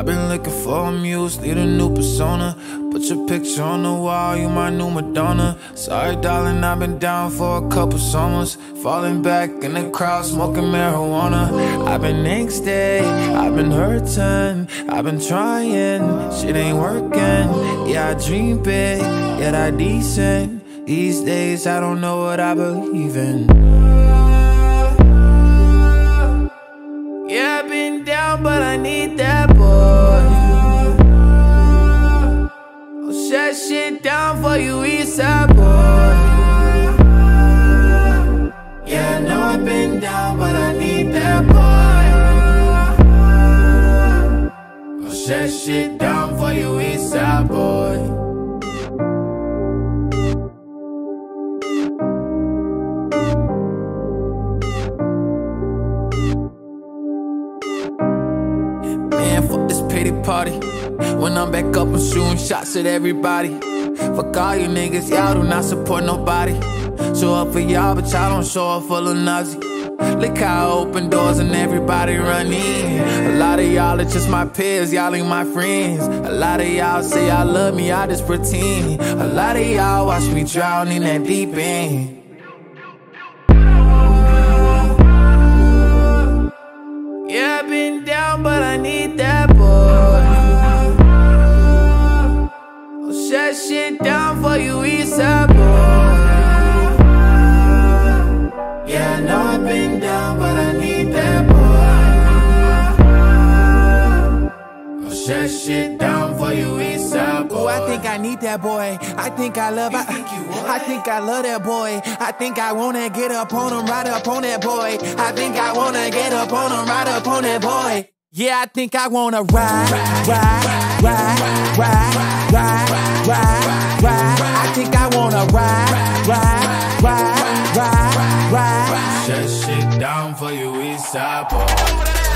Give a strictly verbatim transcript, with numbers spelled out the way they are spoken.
I've been looking for a muse, need a new persona. Put your picture on the wall, you my new Madonna. Sorry darling, I've been down for a couple summers. Falling back in the crowd, smoking marijuana. I've been angsty, I've been hurting, I've been trying, shit ain't working. Yeah, I dream big, yet I decent. These days I don't know what I believe in. Yeah, I've been down, but I need that boy. I'll shut shit down for you, Eastside boy. Yeah, I know I've been down, but I need that boy. I'll shut shit down for you, Eastside boy. Party. When I'm back up, I'm shooting shots at everybody. Fuck all you niggas, y'all do not support nobody. Show up for y'all, but y'all don't show up for Lil Nazi. Look how I open doors and everybody run in. A lot of y'all are just my peers, y'all ain't my friends. A lot of y'all say y'all love me, I just pretend. A lot of y'all watch me drown in that deep end. Yeah, I've been down, but I need that boy. I'll shut shit down for you, Eastside boy. Yeah, I know I've been down, but I need that boy. I'll shut shit down for you, Eastside boy. Ooh, I think I need that boy. I think I love. I think you I think I love that boy. I think I wanna get up on him, right up on that boy. I think I wanna get up on him, right up on that boy. Yeah, I think I wanna ride, ride, ride, ride, ride, ride, ride, ride. I think I wanna ride, ride, ride, ride, ride. Shut shit down for you, Eastside boy.